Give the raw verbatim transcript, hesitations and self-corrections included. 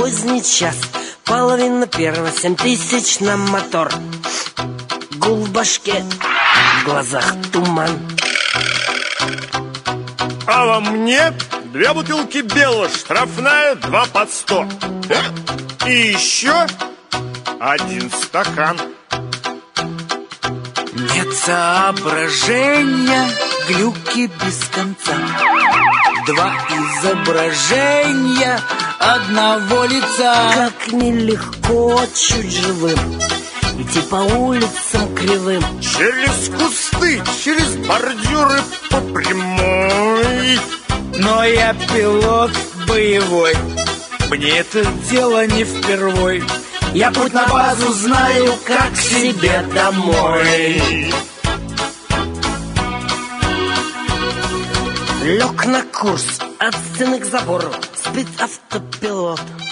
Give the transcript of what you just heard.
поздний час, половина первого, семь тысяч на мотор. Гул в башке, в глазах туман. А во мне две бутылки белого, штрафная, два под сто. И еще один стакан. Нет соображения, глюки без конца. Два изображения одного лица. Как нелегко чуть живым идти по улицам кривым. Через кусты, через бордюры по прямой. Но я пилот боевой, мне это дело не впервой. Я путь на базу знаю, как к себе домой. Лег на курс от стены к забору, спецавтопилот.